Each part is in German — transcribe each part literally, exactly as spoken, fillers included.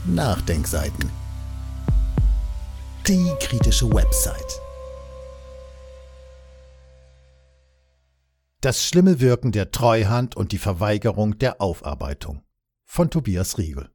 Nachdenkseiten. Die kritische Website. Das schlimme Wirken der Treuhand und die Verweigerung der Aufarbeitung von Tobias Riegel.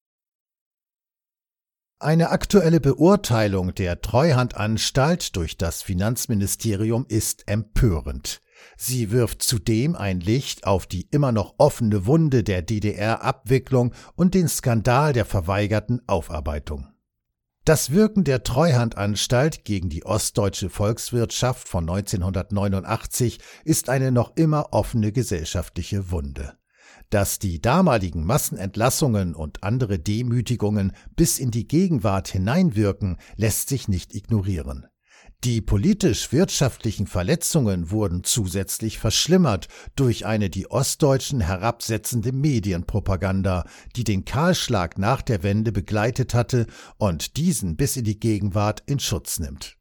Eine aktuelle Beurteilung der Treuhandanstalt durch das Finanzministerium ist empörend. Sie wirft zudem ein Licht auf die immer noch offene Wunde der D D R-Abwicklung und den Skandal der verweigerten Aufarbeitung. Das Wirken der Treuhandanstalt gegen die ostdeutsche Volkswirtschaft von neunzehnhundertneunundachtzig ist eine noch immer offene gesellschaftliche Wunde. Dass die damaligen Massenentlassungen und andere Demütigungen bis in die Gegenwart hineinwirken, lässt sich nicht ignorieren. Die politisch-wirtschaftlichen Verletzungen wurden zusätzlich verschlimmert durch eine die Ostdeutschen herabsetzende Medienpropaganda, die den Kahlschlag nach der Wende begleitet hatte und diesen bis in die Gegenwart in Schutz nimmt.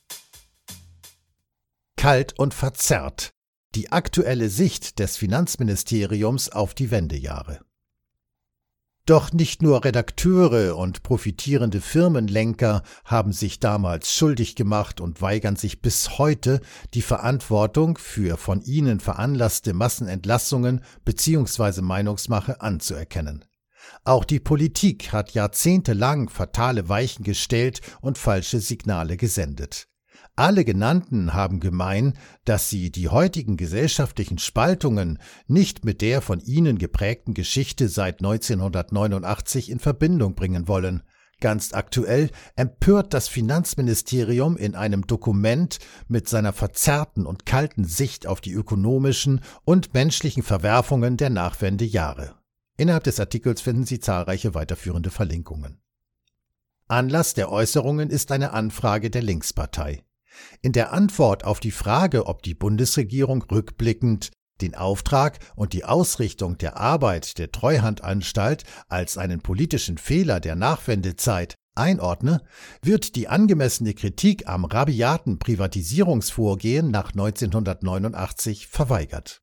Kalt und verzerrt. Die aktuelle Sicht des Finanzministeriums auf die Wendejahre. Doch nicht nur Redakteure und profitierende Firmenlenker haben sich damals schuldig gemacht und weigern sich bis heute, die Verantwortung für von ihnen veranlasste Massenentlassungen bzw. Meinungsmache anzuerkennen. Auch die Politik hat jahrzehntelang fatale Weichen gestellt und falsche Signale gesendet. Alle genannten haben gemein, dass sie die heutigen gesellschaftlichen Spaltungen nicht mit der von ihnen geprägten Geschichte seit neunzehnhundertneunundachtzig in Verbindung bringen wollen. Ganz aktuell empört das Finanzministerium in einem Dokument mit seiner verzerrten und kalten Sicht auf die ökonomischen und menschlichen Verwerfungen der Nachwendejahre. Innerhalb des Artikels finden Sie zahlreiche weiterführende Verlinkungen. Anlass der Äußerungen ist eine Anfrage der Linkspartei. In der Antwort auf die Frage, ob die Bundesregierung rückblickend den Auftrag und die Ausrichtung der Arbeit der Treuhandanstalt als einen politischen Fehler der Nachwendezeit einordne, wird die angemessene Kritik am rabiaten Privatisierungsvorgehen nach neunzehnhundertneunundachtzig verweigert.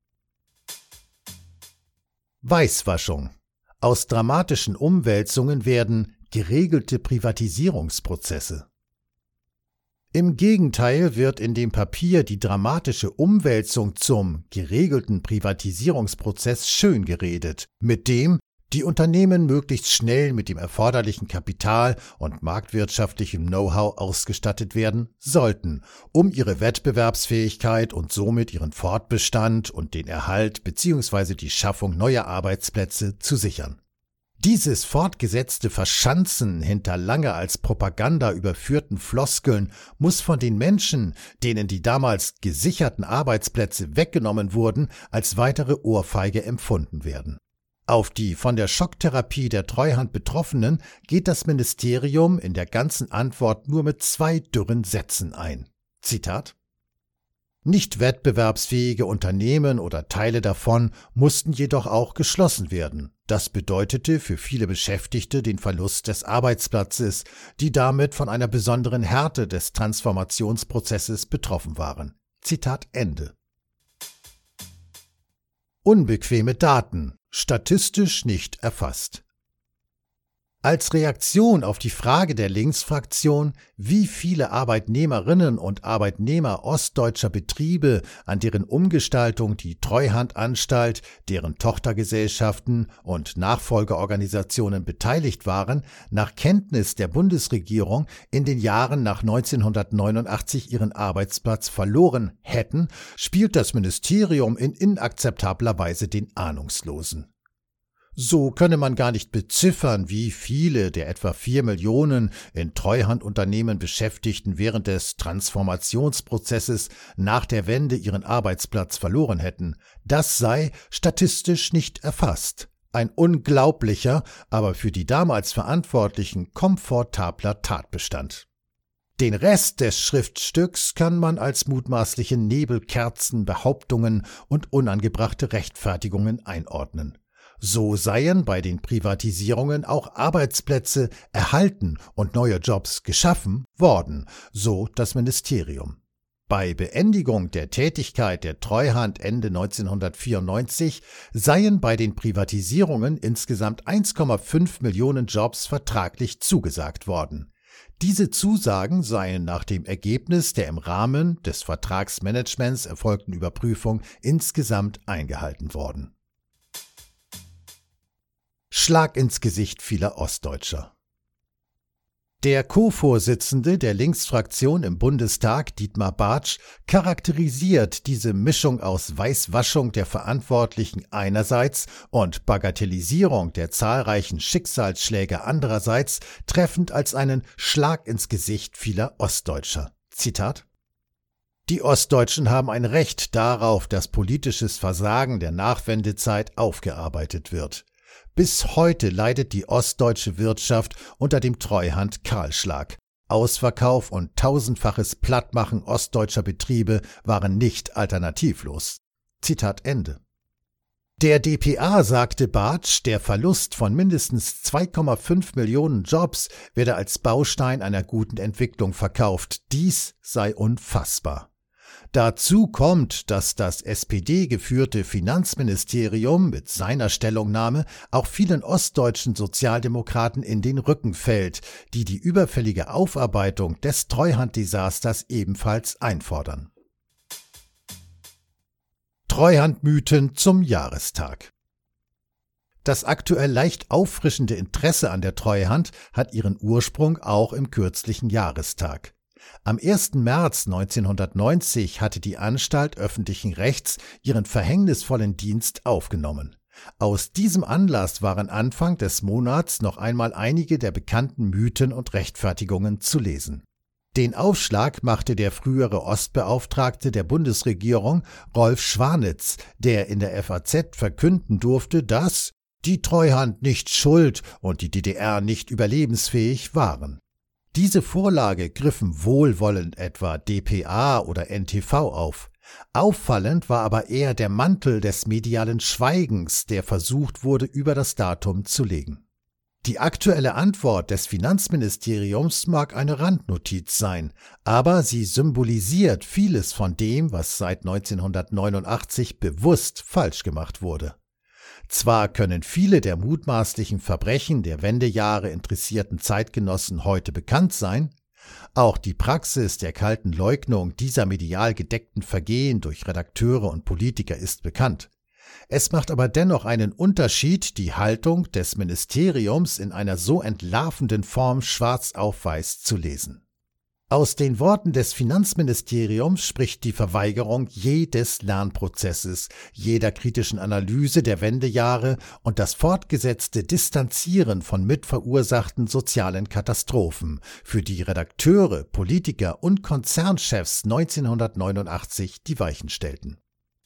Weißwaschung. Aus dramatischen Umwälzungen werden geregelte Privatisierungsprozesse. Im Gegenteil wird in dem Papier die dramatische Umwälzung zum geregelten Privatisierungsprozess schön geredet, mit dem die Unternehmen möglichst schnell mit dem erforderlichen Kapital und marktwirtschaftlichem Know-how ausgestattet werden sollten, um ihre Wettbewerbsfähigkeit und somit ihren Fortbestand und den Erhalt bzw. die Schaffung neuer Arbeitsplätze zu sichern. Dieses fortgesetzte Verschanzen hinter lange als Propaganda überführten Floskeln muss von den Menschen, denen die damals gesicherten Arbeitsplätze weggenommen wurden, als weitere Ohrfeige empfunden werden. Auf die von der Schocktherapie der Treuhand Betroffenen geht das Ministerium in der ganzen Antwort nur mit zwei dürren Sätzen ein. Zitat: Nicht wettbewerbsfähige Unternehmen oder Teile davon mussten jedoch auch geschlossen werden. Das bedeutete für viele Beschäftigte den Verlust des Arbeitsplatzes, die damit von einer besonderen Härte des Transformationsprozesses betroffen waren. Zitat Ende. Unbequeme Daten, statistisch nicht erfasst. Als Reaktion auf die Frage der Linksfraktion, wie viele Arbeitnehmerinnen und Arbeitnehmer ostdeutscher Betriebe an deren Umgestaltung die Treuhandanstalt, deren Tochtergesellschaften und Nachfolgeorganisationen beteiligt waren, nach Kenntnis der Bundesregierung in den Jahren nach neunzehnhundertneunundachtzig ihren Arbeitsplatz verloren hätten, spielt das Ministerium in inakzeptabler Weise den Ahnungslosen. So könne man gar nicht beziffern, wie viele der etwa vier Millionen in Treuhandunternehmen Beschäftigten während des Transformationsprozesses nach der Wende ihren Arbeitsplatz verloren hätten. Das sei statistisch nicht erfasst. Ein unglaublicher, aber für die damals Verantwortlichen komfortabler Tatbestand. Den Rest des Schriftstücks kann man als mutmaßliche Nebelkerzen, Behauptungen und unangebrachte Rechtfertigungen einordnen. So seien bei den Privatisierungen auch Arbeitsplätze erhalten und neue Jobs geschaffen worden, so das Ministerium. Bei Beendigung der Tätigkeit der Treuhand Ende neunzehnhundertvierundneunzig seien bei den Privatisierungen insgesamt eins Komma fünf Millionen Jobs vertraglich zugesagt worden. Diese Zusagen seien nach dem Ergebnis der im Rahmen des Vertragsmanagements erfolgten Überprüfung insgesamt eingehalten worden. Schlag ins Gesicht vieler Ostdeutscher. Der Co-Vorsitzende der Linksfraktion im Bundestag, Dietmar Bartsch, charakterisiert diese Mischung aus Weißwaschung der Verantwortlichen einerseits und Bagatellisierung der zahlreichen Schicksalsschläge andererseits treffend als einen Schlag ins Gesicht vieler Ostdeutscher. Zitat: Die Ostdeutschen haben ein Recht darauf, dass politisches Versagen der Nachwendezeit aufgearbeitet wird. Bis heute leidet die ostdeutsche Wirtschaft unter dem Treuhand-Kahlschlag. Ausverkauf und tausendfaches Plattmachen ostdeutscher Betriebe waren nicht alternativlos. Zitat Ende. Der D P A sagte Bartsch, der Verlust von mindestens zwei Komma fünf Millionen Jobs werde als Baustein einer guten Entwicklung verkauft. Dies sei unfassbar. Dazu kommt, dass das S P D-geführte Finanzministerium mit seiner Stellungnahme auch vielen ostdeutschen Sozialdemokraten in den Rücken fällt, die die überfällige Aufarbeitung des Treuhanddesasters ebenfalls einfordern. Treuhandmythen zum Jahrestag. Das aktuell leicht auffrischende Interesse an der Treuhand hat ihren Ursprung auch im kürzlichen Jahrestag. Am ersten März neunzehnhundertneunzig hatte die Anstalt öffentlichen Rechts ihren verhängnisvollen Dienst aufgenommen. Aus diesem Anlass waren Anfang des Monats noch einmal einige der bekannten Mythen und Rechtfertigungen zu lesen. Den Aufschlag machte der frühere Ostbeauftragte der Bundesregierung, Rolf Schwanitz, der in der F A Z verkünden durfte, dass die Treuhand nicht schuld und die D D R nicht überlebensfähig waren. Diese Vorlage griffen wohlwollend etwa D P A oder N T V auf. Auffallend war aber eher der Mantel des medialen Schweigens, der versucht wurde, über das Datum zu legen. Die aktuelle Antwort des Finanzministeriums mag eine Randnotiz sein, aber sie symbolisiert vieles von dem, was seit neunzehnhundertneunundachtzig bewusst falsch gemacht wurde. Zwar können viele der mutmaßlichen Verbrechen der Wendejahre interessierten Zeitgenossen heute bekannt sein, auch die Praxis der kalten Leugnung dieser medial gedeckten Vergehen durch Redakteure und Politiker ist bekannt. Es macht aber dennoch einen Unterschied, die Haltung des Ministeriums in einer so entlarvenden Form schwarz auf weiß zu lesen. Aus den Worten des Finanzministeriums spricht die Verweigerung jedes Lernprozesses, jeder kritischen Analyse der Wendejahre und das fortgesetzte Distanzieren von mitverursachten sozialen Katastrophen, für die Redakteure, Politiker und Konzernchefs neunzehnhundertneunundachtzig die Weichen stellten.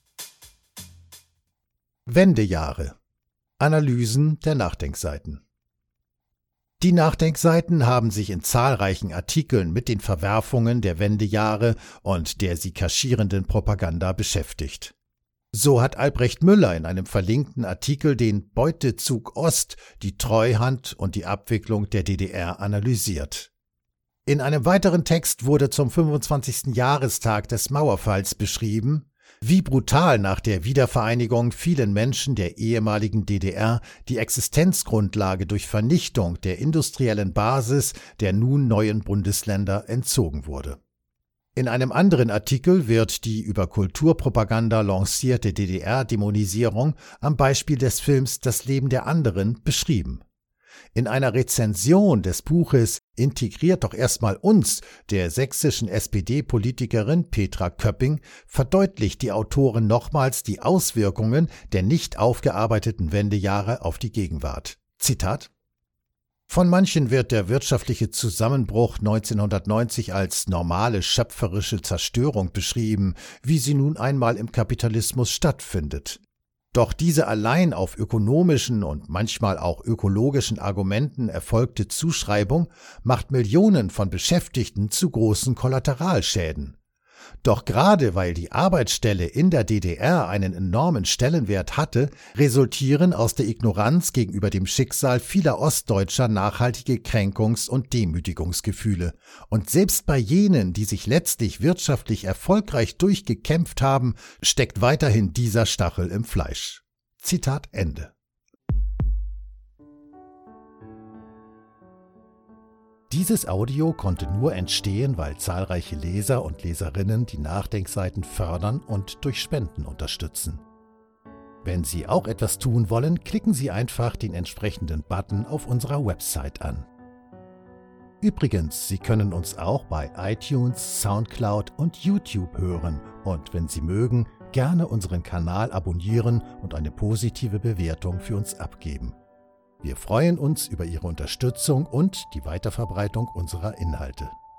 Wendejahre. Analysen der Nachdenkseiten. Die Nachdenkseiten haben sich in zahlreichen Artikeln mit den Verwerfungen der Wendejahre und der sie kaschierenden Propaganda beschäftigt. So hat Albrecht Müller in einem verlinkten Artikel den Beutezug Ost, die Treuhand und die Abwicklung der D D R analysiert. In einem weiteren Text wurde zum fünfundzwanzigsten Jahrestag des Mauerfalls beschrieben, wie brutal nach der Wiedervereinigung vielen Menschen der ehemaligen D D R die Existenzgrundlage durch Vernichtung der industriellen Basis der nun neuen Bundesländer entzogen wurde. In einem anderen Artikel wird die über Kulturpropaganda lancierte D D R-Dämonisierung am Beispiel des Films Das Leben der anderen beschrieben. In einer Rezension des Buches Integriert doch erstmal uns, der sächsischen S P D-Politikerin Petra Köpping, verdeutlicht die Autorin nochmals die Auswirkungen der nicht aufgearbeiteten Wendejahre auf die Gegenwart. Zitat: Von manchen wird der wirtschaftliche Zusammenbruch neunzehnhundertneunzig als normale schöpferische Zerstörung beschrieben, wie sie nun einmal im Kapitalismus stattfindet. Doch diese allein auf ökonomischen und manchmal auch ökologischen Argumenten erfolgte Zuschreibung macht Millionen von Beschäftigten zu großen Kollateralschäden. Doch gerade weil die Arbeitsstelle in der D D R einen enormen Stellenwert hatte, resultieren aus der Ignoranz gegenüber dem Schicksal vieler Ostdeutscher nachhaltige Kränkungs- und Demütigungsgefühle. Und selbst bei jenen, die sich letztlich wirtschaftlich erfolgreich durchgekämpft haben, steckt weiterhin dieser Stachel im Fleisch. Zitat Ende. Dieses Audio konnte nur entstehen, weil zahlreiche Leser und Leserinnen die Nachdenkseiten fördern und durch Spenden unterstützen. Wenn Sie auch etwas tun wollen, klicken Sie einfach den entsprechenden Button auf unserer Website an. Übrigens, Sie können uns auch bei iTunes, Soundcloud und YouTube hören und wenn Sie mögen, gerne unseren Kanal abonnieren und eine positive Bewertung für uns abgeben. Wir freuen uns über Ihre Unterstützung und die Weiterverbreitung unserer Inhalte.